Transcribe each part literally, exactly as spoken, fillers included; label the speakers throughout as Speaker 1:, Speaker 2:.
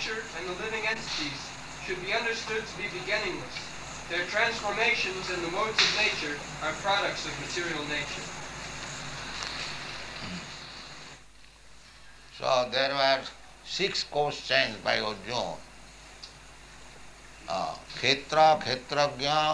Speaker 1: nature and the living entities should be understood to be beginningless. Their transformations and the modes of nature are products of material nature.
Speaker 2: So there were six questions by Arjuna. Uh, Khetra, Khetragya,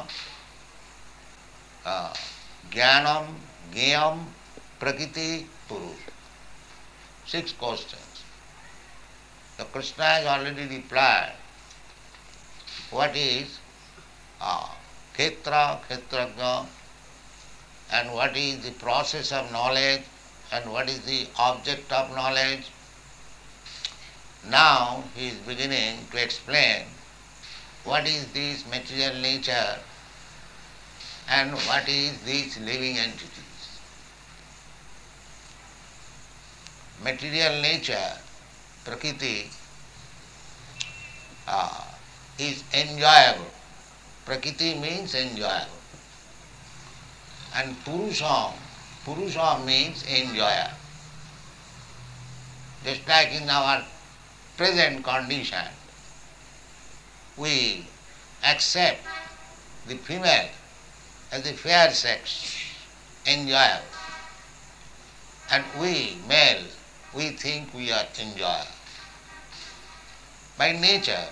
Speaker 2: uh, Jnanam, Gyam, Prakriti, Purush. Six questions. So Krishna has already replied. What is uh, Khetra, Khetragya, and what is the process of knowledge, and what is the object of knowledge? Now he is beginning to explain what is this material nature and what is these living entities. Material nature, Prakriti, uh, is enjoyable. Prakriti means enjoyable. And Purusha, Purusha means enjoyer. Just like in our present condition, we accept the female as the fair sex, enjoyer. And we, male, we think we are enjoyer. By nature,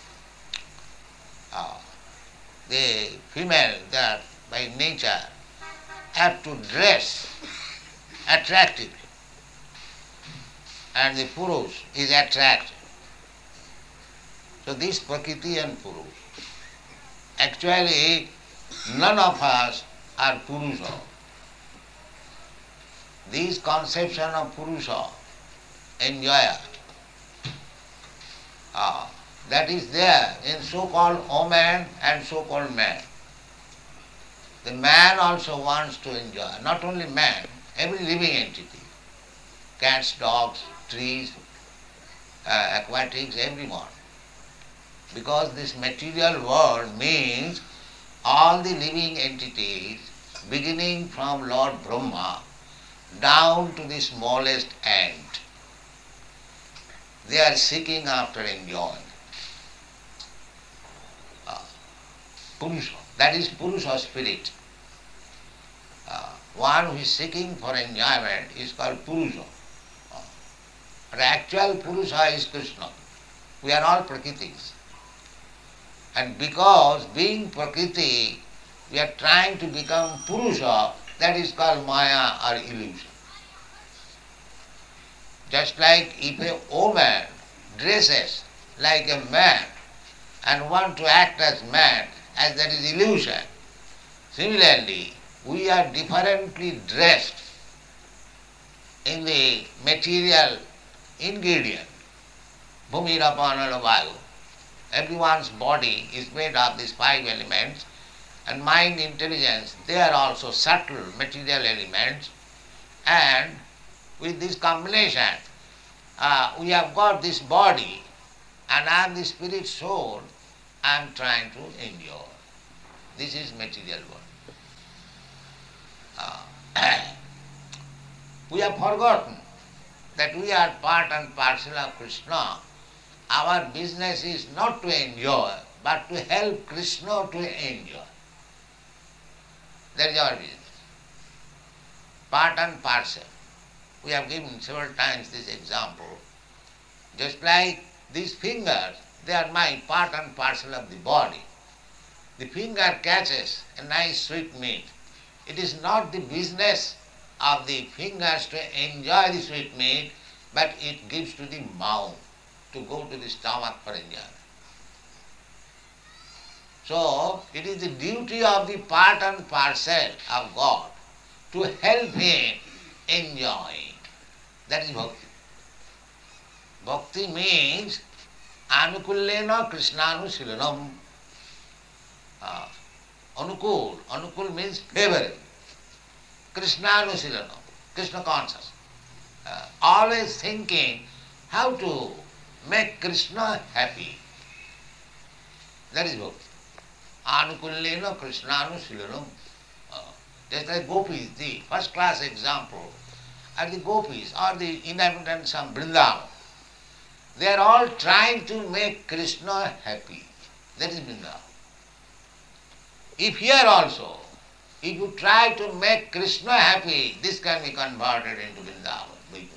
Speaker 2: uh, the female, they are by nature have to dress attractively, and the Purush is attractive. So this Prakriti and Purush. Actually, none of us are Purusha. This conception of Purusha, enjoyer, uh, that is there in so-called woman and so-called man. The man also wants to enjoy, not only man, every living entity, cats, dogs, trees, uh, aquatics, everyone. Because this material world means all the living entities, beginning from Lord Brahma down to the smallest ant, they are seeking after enjoying. Uh, Purusha, that is Purusha spirit. Uh, one who is seeking for enjoyment is called Purusha. Uh, but actual Purusha is Krishna. We are all Prakritis. And because being Prakriti, we are trying to become Purusha, that is called Maya or illusion. Just like if a woman dresses like a man and want to act as man, as that is illusion. Similarly, we are differently dressed in the material ingredient, Bhumi, Rapana, Vayu. Everyone's body is made of these five elements, and mind, intelligence, they are also subtle material elements, and with this combination, uh, we have got this body, and I am the spirit soul, I am trying to enjoy. This is material world. Uh, we have forgotten that we are part and parcel of Krishna. Our business is not to enjoy, but to help Krishna to enjoy. That is our business. Part and parcel. We have given several times this example. Just like these fingers, they are my part and parcel of the body. The finger catches a nice sweet meat. It is not the business of the fingers to enjoy the sweet meat, but it gives to the mouth to go to the stomach for enjoyment. So, it is the duty of the part and parcel of God to help him enjoy. That is bhakti. Bhakti means anukullena krishnanushilanam. Uh, anukul. Anukul means favorable. Krishnanushilanam. Krishna conscious. Uh, always thinking how to make Krishna happy. That is bhakti. Anukullena krishnanushilanam. Uh, just like gopis, the first class example are the gopis or the inhabitants of Vrindavan. They are all trying to make Krishna happy. That is Vrindavan. If here also, if you try to make Krishna happy, this can be converted into Vrindavan, Vaikuntha.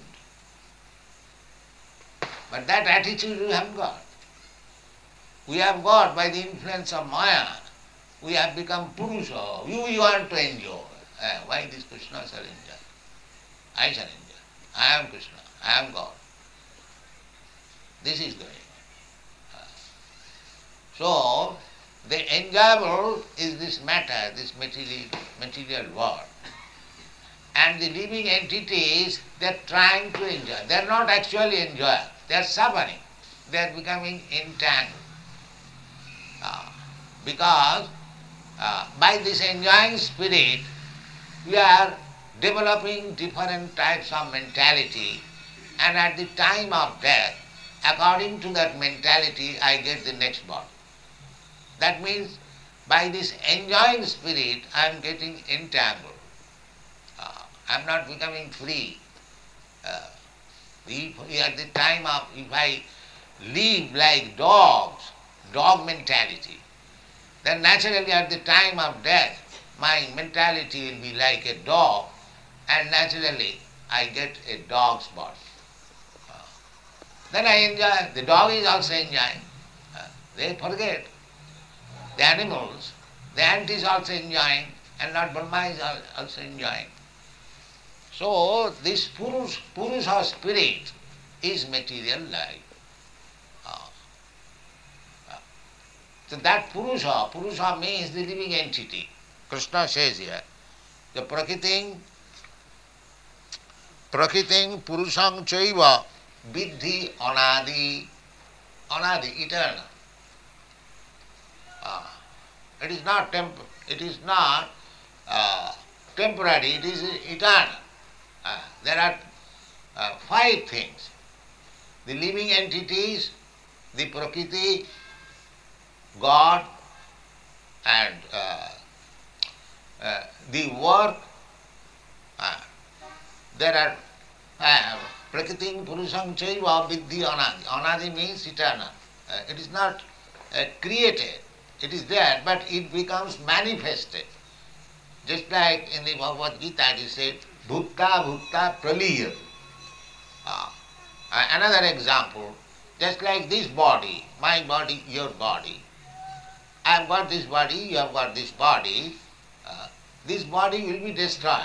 Speaker 2: But that attitude we haven't got. We have got, by the influence of Maya, we have become Purusha. You, you want to enjoy. Uh, why this Krishna shall enjoy? I shall enjoy. I am Krishna. I am God. This is going on. Uh, so, the enjoyable is this matter, this material, material world. And the living entities, they are trying to enjoy. They are not actually enjoying. They are suffering. They are becoming entangled. Uh, because uh, by this enjoying spirit, we are developing different types of mentality, and at the time of death, according to that mentality, I get the next body. That means by this enjoying spirit, I am getting entangled. Uh, I am not becoming free. Uh, if at the time of, if I live like dogs, dog mentality, then naturally at the time of death, my mentality will be like a dog, and naturally I get a dog's body. Uh, then I enjoy, the dog is also enjoying. Uh, they forget. The animals, the ant is also enjoying, and Lord Brahma is also enjoying. So this Purusha, Purusha spirit is material life. Uh, uh, so that Purusha, Purusha means the living entity. Krishna says here, the Prakriting, Prakriting Purushang Chaiva Vidhi Anadi, Anadi, eternal. Uh, it is not temp- it is not uh, temporary, it is eternal. Uh, there are uh, five things. The living entities, the Prakriti, God, and uh, uh, the work. Uh, there are uh, Prakriting Purusham Chaiva Vidhi Anadi. Anadi means eternal. Uh, it is not uh, created. It is there, but it becomes manifested. Just like in the Bhagavad Gita it is said, Bhutta Bhutta Praliyat. Uh, another example, just like this body, my body, your body. I have got this body, you have got this body. Uh, this body will be destroyed.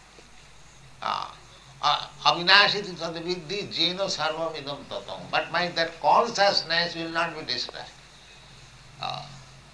Speaker 2: Avinashiti tadavidhi jeno sarvam idam tatam. But my that consciousness will not be destroyed. Uh,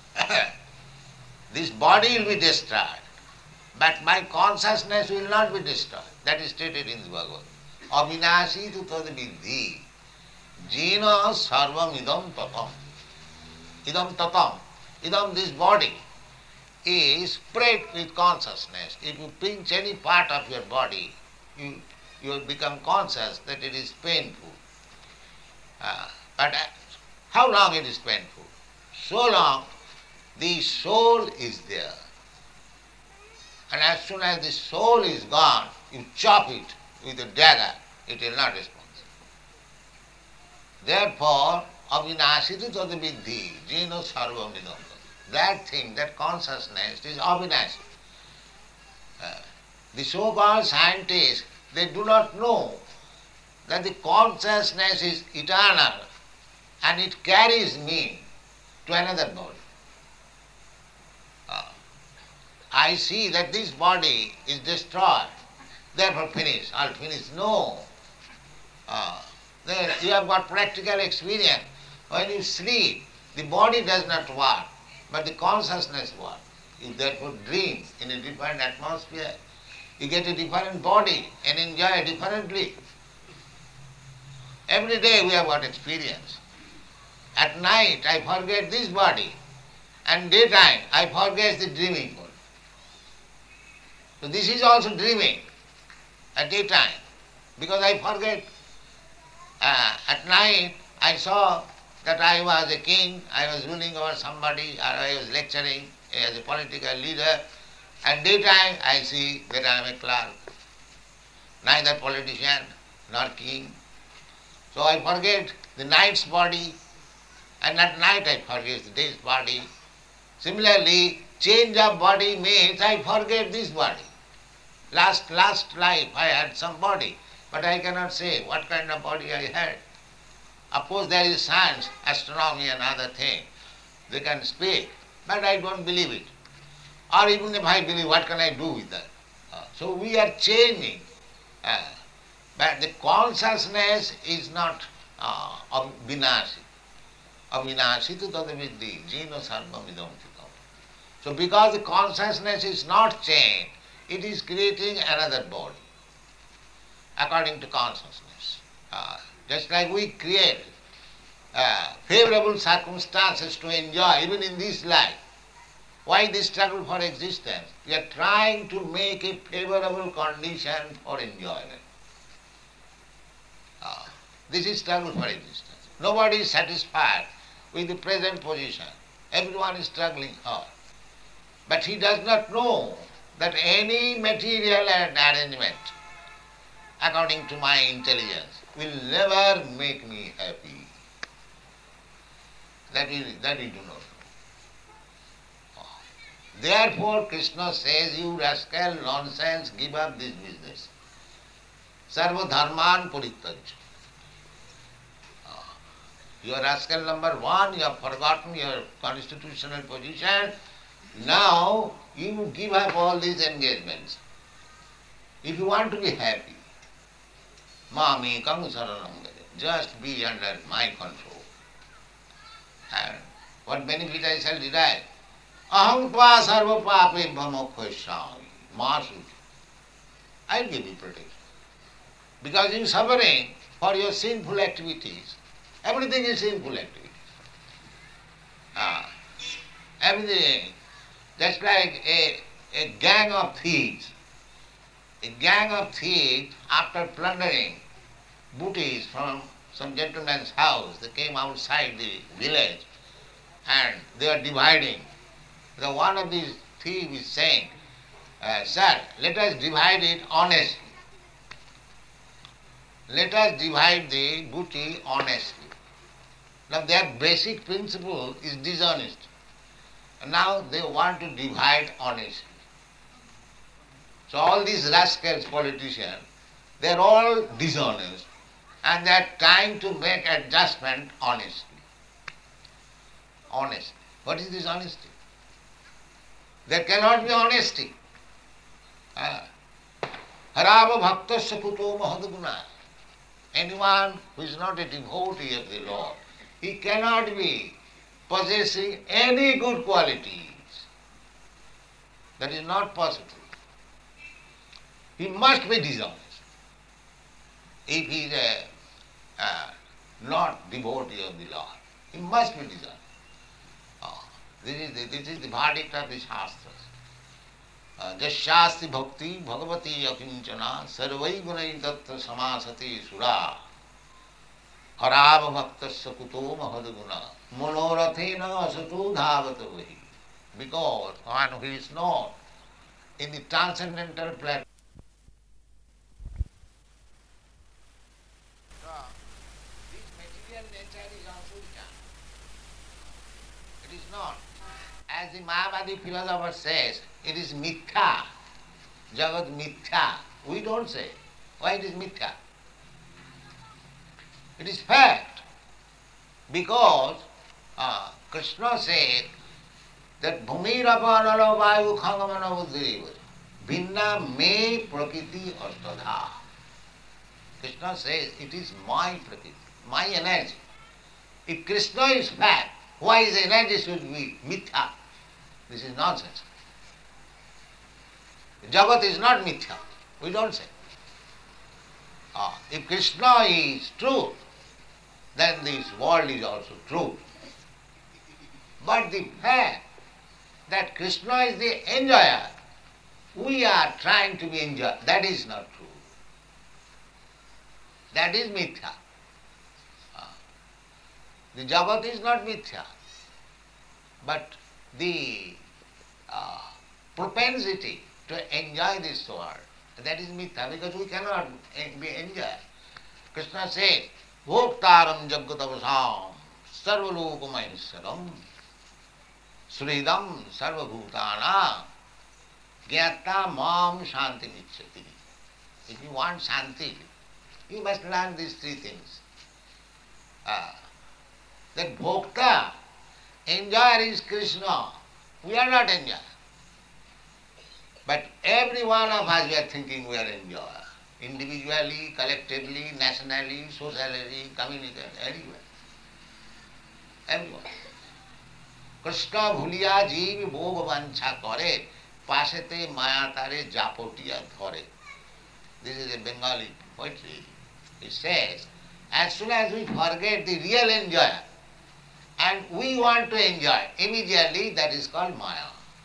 Speaker 2: this body will be destroyed, but my consciousness will not be destroyed. That is stated in the Bhagavad. Avinashi tu tad vidhi jena sarvam idam tatam. Idam tatam. Idam, this body, is spread with consciousness. If you pinch any part of your body, you, you will become conscious that it is painful. Uh, but uh, how long it is painful? So long the soul is there. And as soon as the soul is gone, you chop it with a dagger, it will not respond. Therefore, avinashitu tadavidhi, jeno sarvam idam. That thing, that consciousness is avinashi. Uh, the so-called scientists, they do not know that the consciousness is eternal and it carries me to another body. Uh, I see that this body is destroyed, therefore finished, I'll finish. No. Uh, there you have got practical experience. When you sleep, the body does not work, but the consciousness works. You therefore dream in a different atmosphere. You get a different body and enjoy differently. Every day we have got experience. At night I forget this body, and daytime I forget the dreaming body. So this is also dreaming at daytime, because I forget. Uh, at night I saw that I was a king, I was ruling over somebody, or I was lecturing as a political leader, and daytime I see that I am a clerk, neither politician nor king. So I forget the night's body, and at night I forget the day's body. Similarly, change of body means I forget this body. Last last life I had some body, but I cannot say what kind of body I had. Of course there is science, astronomy and other things. They can speak, but I don't believe it. Or even if I believe, what can I do with that? Uh, so we are changing. Uh, but the consciousness is not uh, vinasi. Avinasi tu tadavidhi, jino sarvam idam chikam. So because the consciousness is not changed, it is creating another body according to consciousness. Uh, just like we create uh, favorable circumstances to enjoy even in this life. Why this struggle for existence? We are trying to make a favorable condition for enjoyment. Uh, this is struggle for existence. Nobody is satisfied with the present position. Everyone is struggling hard. But he does not know that any material and arrangement, according to my intelligence, will never make me happy. That we, that we do not know. Therefore, Krishna says, you rascal, nonsense, give up this business. Sarva dharman parityajya. You are rascal number one, you have forgotten your constitutional position. Now you give up all these engagements. If you want to be happy, mami kam saranam gare, just be under my control. And what benefit I shall derive? Aham tva sarva pape bhamokhoshami, masuji. I will give you protection. Because you are suffering for your sinful activities. Everything is sinful activity. Ah, everything. Just like a, a gang of thieves. A gang of thieves, after plundering booties from some gentleman's house, they came outside the village and they are dividing. The one of these thieves is saying, uh, sir, let us divide it honestly. Let us divide the booty honestly. Now their basic principle is dishonest. And now they want to divide honestly. So all these rascals, politicians, they are all dishonest and they are trying to make adjustment honestly. Honestly. What is this honesty? There cannot be honesty. Harava bhaktasya kuto mahadguna. Anyone who is not a devotee of the Lord, he cannot be possessing any good qualities. That is not possible. He must be dishonest. If he is a, uh, not devotee of the Lord, he must be dishonest. Oh, this is the, this is the verdict of the Shastras. Jasyasti bhakti bhagavati akinchana sarvai gunai tatra samasati sura harava bhaktasya kuto mahadguna monorathena asato dhavata vahi. Because one who is not in the transcendental platform, this material nature is asurika. It is not. As the Mayavadi philosopher says, it is mithya. Jagat mithya. We don't say. Why it is mithya? It is fact. Because uh, Krishna said that bhumirapa vayu khangamana buddhiriva bhinna me prakriti astadha. Krishna says it is my prakriti, my energy. If Krishna is fact, why his energy should be mithya? This is nonsense. Jagat is not mithya. We don't say. Ah, if Krishna is true, then this world is also true. But the fact that Krishna is the enjoyer, we are trying to be enjoyed, that is not true. That is mithya. Ah. The Jagat is not mithya. But the uh, propensity to enjoy this world, that is mithya, because we cannot be enjoyed. Krishna says, Bhoktaram Jagatavasam Sarvalokamayaswaram Suridam Sarvabhutana Gyata Mam Shanti Michati. If you want Shanti, you must learn these three things. Uh, that Bhokta, enjoyer is Krishna. We are not enjoyer. But every one of us we are thinking we are enjoyer. Individually, collectively, nationally, socially, community, everywhere. Everyone. Krishna bhuliya jeev bhog vancha kare, pasete maya tare japotiya dhare. This is a Bengali poetry. It says, as soon as we forget the real enjoyer and we want to enjoy, immediately that is called maya.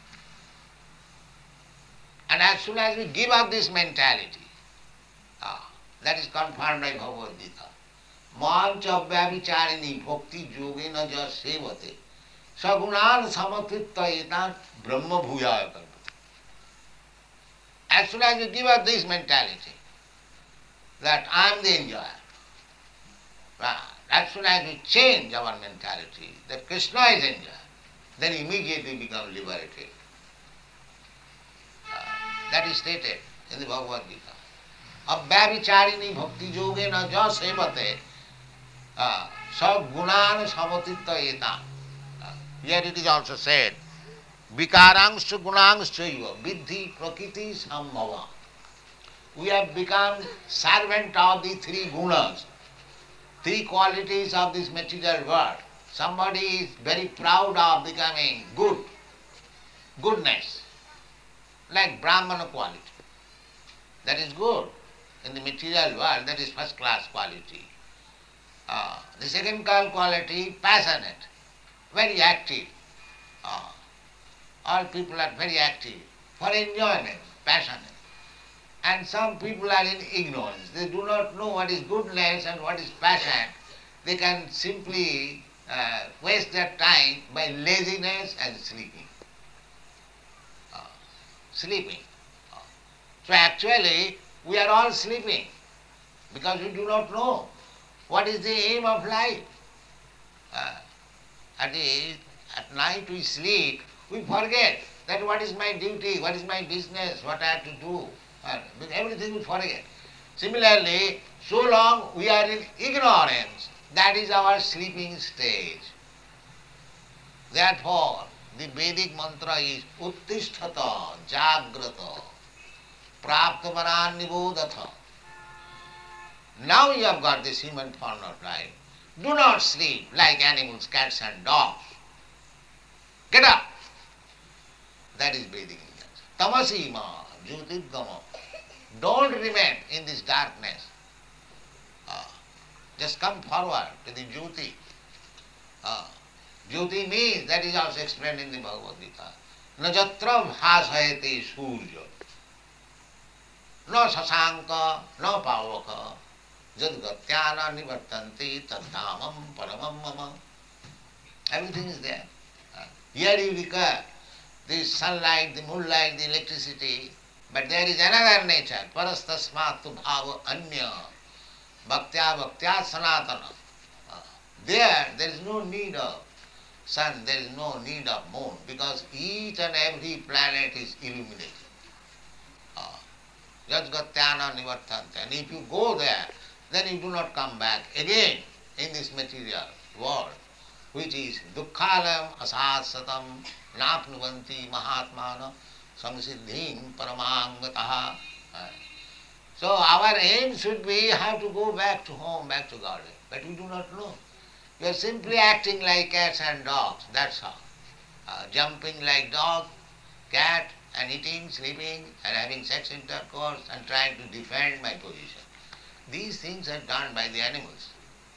Speaker 2: And as soon as we give up this mentality, ah, that is confirmed by Bhagavad Gita. Mam chabhyavicharini bhakti yogena ja sevate sagunan samatittayetan brahma bhuyaya karvate. As soon as you give up this mentality, that I am the enjoyer, as soon as we change our mentality, that Krishna is enjoyer, then immediately become liberated. Uh, that is stated in the Bhagavad Gita. Abhyavicharini bhakti yogena ja sevate sagunan samatittayetan. Here it is also said, Vikarangsha gunangsha vidhi prakriti sambhava. We have become servant of the three gunas, three qualities of this material world. Somebody is very proud of becoming good, goodness, like Brahmana quality. That is good. In the material world, that is first class quality. Uh, the second quality, passionate, very active. Uh, all people are very active for enjoyment, passionate. And some people are in ignorance. They do not know what is goodness and what is passion. They can simply uh, waste their time by laziness and sleeping. Uh, sleeping. Uh, so actually, we are all sleeping because we do not know what is the aim of life. Uh, at, the, at night we sleep, we forget that what is my duty, what is my business, what I have to do. Uh, everything we forget. Similarly, so long we are in ignorance, that is our sleeping stage. Therefore, the Vedic mantra is Uttisthata Jagrata Praptavaran Nibodhatha. Now you have got this human form of life. Do not sleep like animals, cats and dogs. Get up. That is Vedic English. Tamasima Jyotirgama. Don't remain in this darkness. Uh, just come forward to the Jyoti. Uh, Jyoti means, that is also explained in the Bhagavad Gita. Najatra bhasayate surya. No sasanka, no pavaka. Jadgatyana nivartanti tadhamam paramam mama. Everything is there. Uh, here you recur the sunlight, the moonlight, the electricity. But there is another nature, parastasmatu bhava anya, bhaktya bhaktya sanatana. Uh, there, there is no need of sun, there is no need of moon, because each and every planet is illuminated. Jajgatyana nivartante. And if you go there, then you do not come back again in this material world, which is dukkhalam asasatam napnuvanti mahatmana samsiddhim paramangataha. So our aim should be how to go back to home, back to Godhead. But we do not know. We are simply acting like cats and dogs, that's all. Uh, jumping like dog, cat, and eating, sleeping, and having sex intercourse, and trying to defend my position. These things are done by the animals.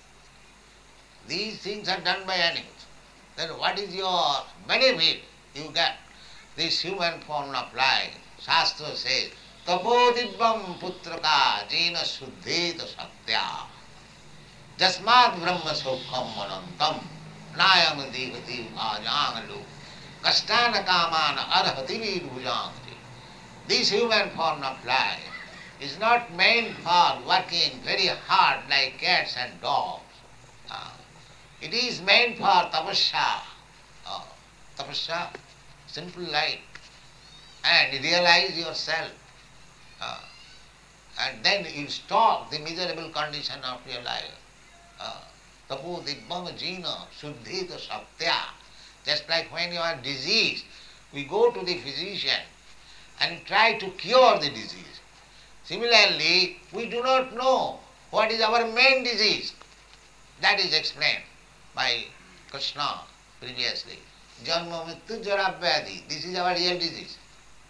Speaker 2: These things are done by animals. Then what is your benefit you get? This human form of life, Shastra says, Tapodibvam putraka jena suddheta satya jasmat brahma sokham manantam nayam devati ajangalu kastana kamana arhati virujangti. This human form of life is not meant for working very hard like cats and dogs. Uh, it is meant for tapasya. Uh, tapasya, simple life. And realize yourself. Uh, and then you stop the miserable condition of your life. Uh, Tapo dibbam jina suddhita satya. Just like when you are diseased, we go to the physician and try to cure the disease. Similarly, we do not know what is our main disease. That is explained by Krishna previously. Janma mrityu jara vyadhi. This is our real disease.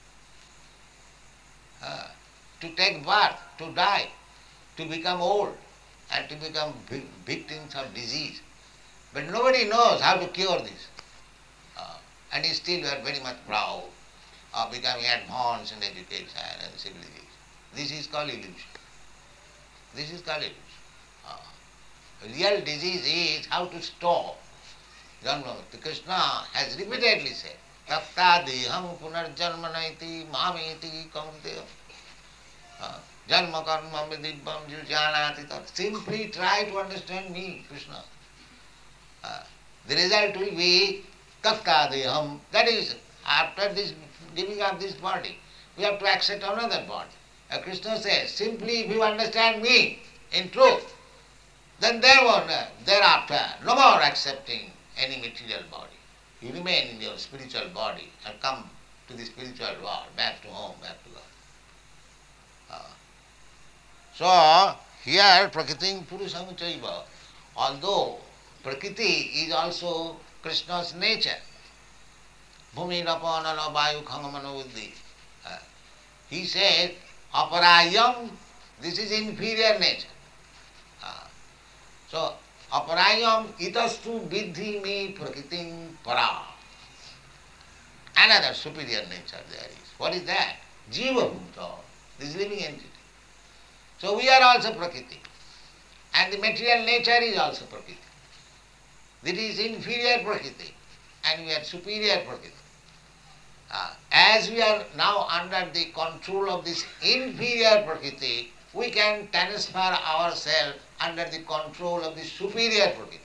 Speaker 2: Uh, to take birth, to die, to become old, and to become victims of disease. But nobody knows how to cure this. Uh, and still we are very much proud of becoming advanced in education and civilization. This is called illusion. This is called illusion. Uh, real disease is how to stop. Janmamukti. Krishna has repeatedly said, Tapta deham punarjanmanaiti mameti kaunteya. Janma karma vidibbam jujanati tat. Simply try to understand me, Krishna. Uh, the result will be Tapta deham. That is, after this giving up this body, we have to accept another body. Uh, Krishna says, simply if you understand me in truth, then thereafter, thereafter no more accepting any material body. You remain in your spiritual body and come to the spiritual world, back to home, back to God. Uh, so, here Prakriti Purusam Chaiva, although Prakriti is also Krishna's nature, Bhumi Napanana Vayu Khangamano Buddhi. Uh, he says, Aparayam, this is inferior nature. Uh, so, Aparayam itastu vidhi me prakritim para. Another superior nature there is. What is that? Jiva Bhuta, this living entity. So we are also Prakriti. And the material nature is also Prakriti. This is inferior Prakriti and we are superior Prakriti. Uh, as we are now under the control of this inferior Prakriti, we can transfer ourselves under the control of the superior Prakriti.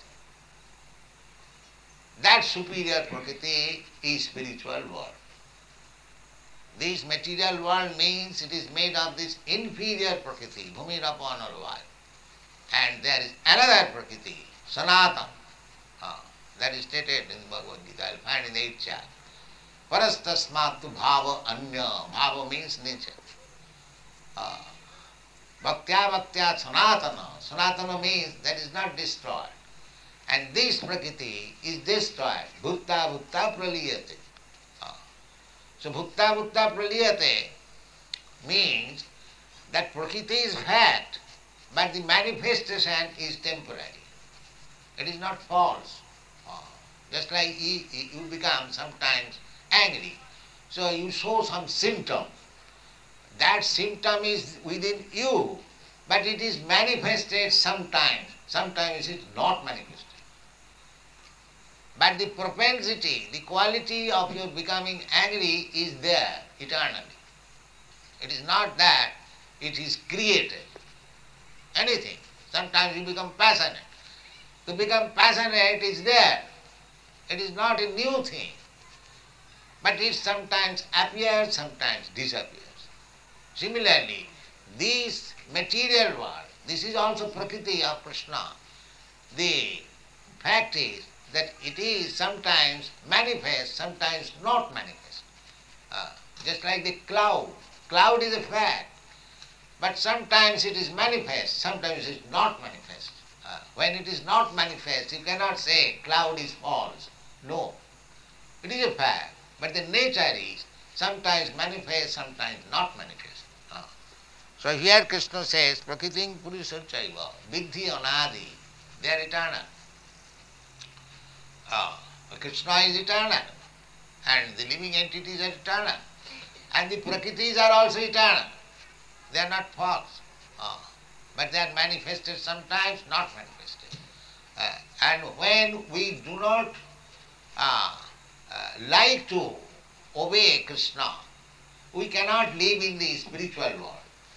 Speaker 2: That superior Prakriti is spiritual world. This material world means it is made of this inferior Prakriti, Bhumi Rapana Vayu. And there is another Prakriti, Sanatana. Uh, that is stated in Bhagavad Gita. I will find in the eighth chapter. Parastasmatu bhava anya. Bhava means nature. Uh, Bhaktya bhaktya sanatana. Sanatana means that is not destroyed. And this Prakriti is destroyed. Bhutta bhutta praliyate. Uh, so bhutta bhutta praliyate means that Prakriti is fact, but the manifestation is temporary. It is not false. Uh, just like you, you become sometimes angry. So you show some symptom. That symptom is within you, but it is manifested sometimes. Sometimes it is not manifested. But the propensity, the quality of your becoming angry is there eternally. It is not that it is created. Anything. Sometimes you become passionate. To become passionate is there. It is not a new thing. But it sometimes appears, sometimes disappears. Similarly, this material world, this is also Prakriti of Krishna. The fact is that it is sometimes manifest, sometimes not manifest. Uh, just like the cloud. Cloud is a fact, but sometimes it is manifest, sometimes it is not manifest. Uh, when it is not manifest, you cannot say cloud is false. No, it is a fact, but the nature is sometimes manifest, sometimes not manifest. Uh, so here Krishna says, Prakritim Purusha Chaiva, Vidhi Anadi, they are eternal. Uh, Krishna is eternal, and the living entities are eternal, and the Prakritis are also eternal. They are not false, uh, but they are manifested sometimes, not manifested. Uh, and when we do not uh, uh, like to obey Krishna, we cannot live in the spiritual world.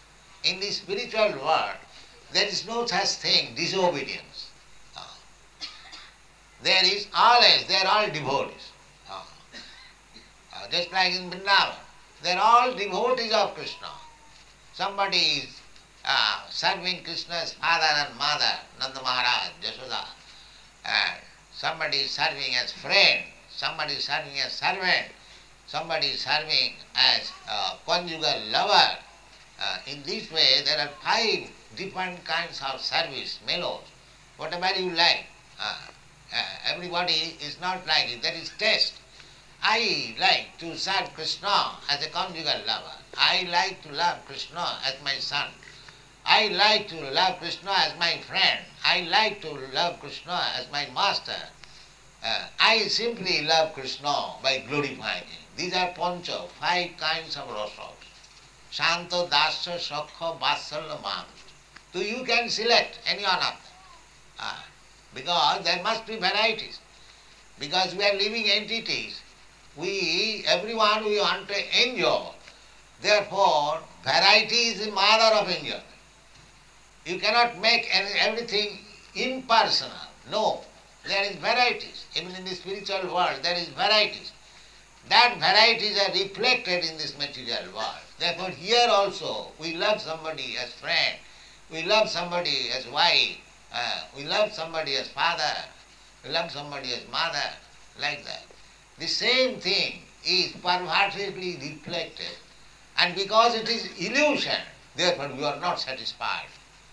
Speaker 2: in the spiritual world, there is no such thing, disobedience. Ah. There is always, they are all devotees. Ah. Ah, just like in Vrindavan, they are all devotees of Krishna. Somebody is uh, serving Krishna's father and mother, Nanda Maharaj, Jashoda, and somebody is serving as friend, somebody is serving as servant, somebody is serving as uh, conjugal lover. Uh, in this way, there are five different kinds of service, mellows, whatever you like. Uh, uh, everybody is not like it. That is taste. I like to serve Krishna as a conjugal lover. I like to love Krishna as my son. I like to love Krishna as my friend. I like to love Krishna as my master. Uh, I simply love Krishna by glorifying him. These are pancha, five kinds of rasas. Shanta, Dasya, Sakha, Vatsalya, Mam. So you can select any one of them. Uh, because there must be varieties. Because we are living entities. We, everyone we want to enjoy. Therefore, variety is the mother of enjoyment. You cannot make any, everything impersonal. No, there is varieties. Even in the spiritual world, there is varieties. That varieties are reflected in this material world. Therefore, here also, we love somebody as friend, we love somebody as wife, uh, we love somebody as father, we love somebody as mother, like that. The same thing is pervertedly reflected, and because it is illusion, therefore we are not satisfied.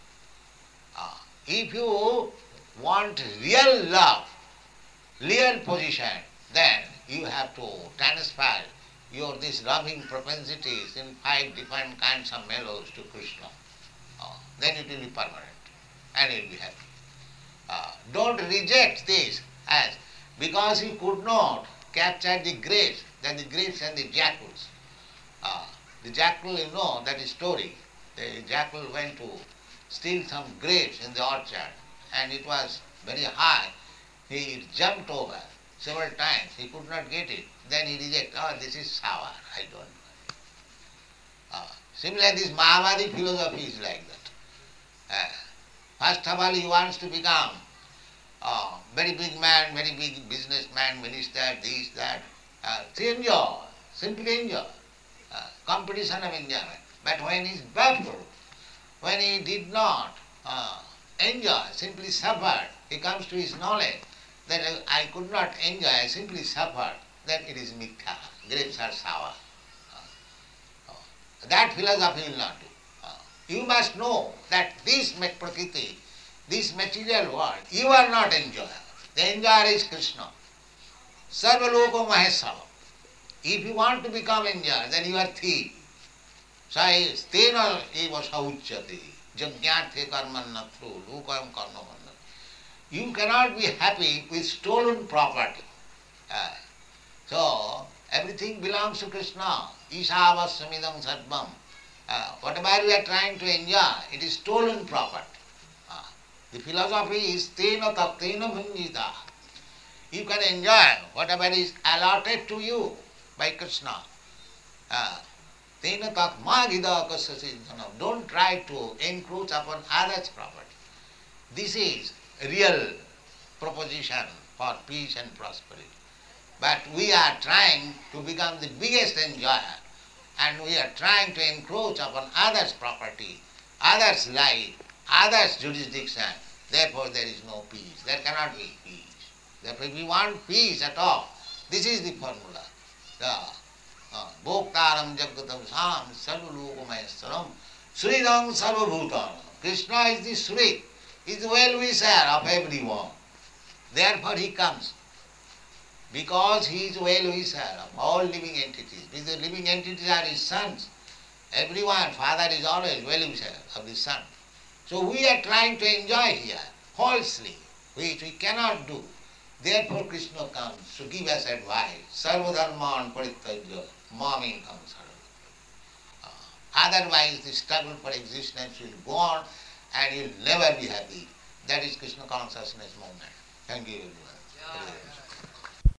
Speaker 2: Uh, if you want real love, real position, then you have to transfer your these loving propensities in five different kinds of mellows to Krishna. Uh, then it will be permanent and you will be happy. Uh, don't reject this as because he could not capture the grapes, then the grapes and the jackals. Uh, the jackal, you know, that is story. The jackal went to steal some grapes in the orchard and it was very high. He jumped over several times. He could not get it. Then he rejected, oh, this is sour, I don't know. Uh, similarly, this Mahavadi philosophy is like that. Uh, first of all, he wants to become a very big man, very big businessman, minister, this, that. Uh, to enjoy, simply enjoy. Uh, competition of enjoyment. But when he is baffled, when he did not uh, enjoy, simply suffered, he comes to his knowledge that I could not enjoy, I simply suffered, then it is mithya. Grapes are sour. Uh, uh, that philosophy will not do. Uh, you must know that this prakriti, this material world, you are not enjoyer. The enjoyer is Krishna. Sarva loko mahesava. If you want to become enjoyer, then you are thief. Sai stena eva sauchyate. Jagyathe karmannatru lokayam karmavanna. You cannot be happy with stolen property. Uh, so, everything belongs to Krishna. Ishavassamidam sarvam. Uh, whatever we are trying to enjoy, it is stolen property. Uh, the philosophy is tena tattena bhunjita. You can enjoy whatever is allotted to you by Krishna. Tena tat magida kasasiddhanam. Don't try to encroach upon others' property. This is real proposition for peace and prosperity. But we are trying to become the biggest enjoyer and we are trying to encroach upon others' property, others' life, others' jurisdiction. Therefore there is no peace. There cannot be peace. Therefore if we want peace at all, this is the formula. The Bhoktaram Jagatam Sam Sarvalokamayastharam Sridam Sarvabhutanam. Krishna is the Sri, is the well-wisher of everyone. Therefore he comes. Because he is well-wisher of all living entities. Because the living entities are his sons. Everyone, father is always well-wisher of the son. So we are trying to enjoy here, falsely, which we cannot do. Therefore Krishna comes to give us advice. Sarvadharman parityajya mamekam saranam. Otherwise the struggle for existence will go on and you will never be happy. That is Krishna consciousness movement. Thank you everyone.